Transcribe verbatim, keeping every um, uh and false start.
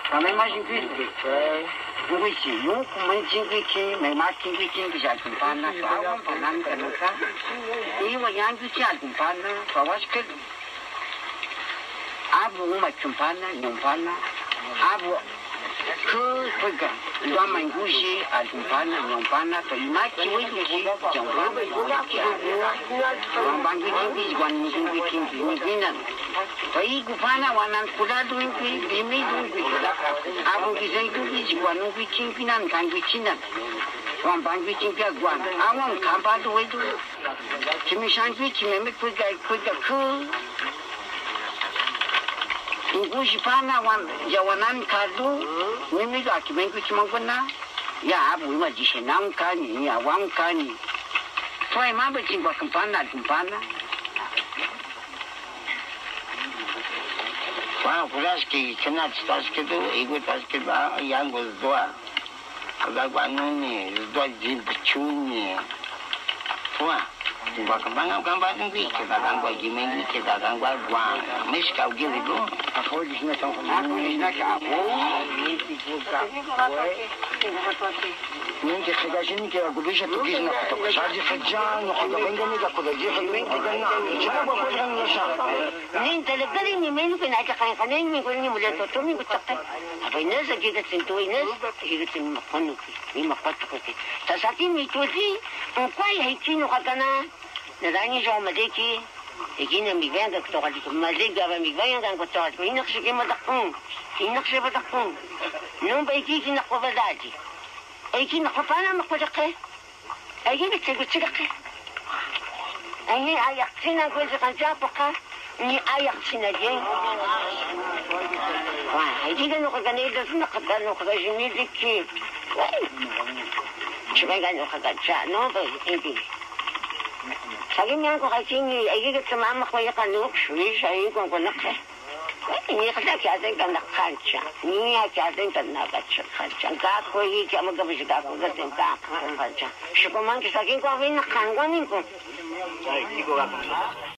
Também mais difícil. Não sei, não como jinguichi, mas mais jinguichi que já compana, só um panan que não sabe. E o yangu já compana, só acho que abu uma compana, não pana, abu que pega, do amanguji a compana, não pana, to imaki wiji, jangwana, wambangi jingi, wani jingi jingi, niginan. To i kupana wanan kuda duinki, bimi duinki. Abu kisai duinki, jiwanu kiching pinan, kan kichinan. Wambangi jingi agwan, awang kampa duwe du. Chimisan kichi meme kuda kuda ku. Ingushi pana wan jawanan kadu, mimi ga kimengu chimangwana. Ya abu ima jishenang kani, ya wang kani. Toy maba jingwa kumpana kumpana. Bueno, pues es que cena estás que tú, y que estás que va, y algo es doa. Cada cuando ni, es doa jim pechuni. Tua, gua kembang gambar ni, kita gambar jimen, kita gambar guang. Mes kau gini tu. Aku di sini tong aku di sini aku. Ni tiga kau. Ni que se gaji ni que aku bisa tu kisah nak tu. Sahaja kerja, nak aku bengkak ni aku dah jadi bengkak ni. Jika apa pun yang nasa. Ni terlepas ni menu kena ajak kan kan ni menu ni mulai tu tu ni betul. Apa ini sahaja kita sentuh ini, kita sentuh makan ni, ni makan tu kita. Tapi ni tu si, engkau yang hiji nak kena, nadani jauh madeki. Ikina migyan ka kuto kali kumaliga ba migyan ka kuto kali inak siya madakong inak siya madakong nung ba ikikin ako ba dati ay ikin ako pa na makwadake ay ikin bitsigutsigake ay ni ayak sinan ko sa kanya po ka ni ayak sinadyen wah ay ikin ako ganito sa nakagano ka kasi nidiki siya gano ka gadya no ba hindi Sabi niya ko kasi ni ay gigit sa mama ko yung kanuk, swish ay kung kunak eh. Hindi kasi kiyasin ka nakantsa. Hindi kiyasin ka nakantsa. Ang kako yung kaya magkabis kako gating kako kantsa. Siya ko man kisakin ko awin nakangwanin ko. Ay, hindi ko kakantsa.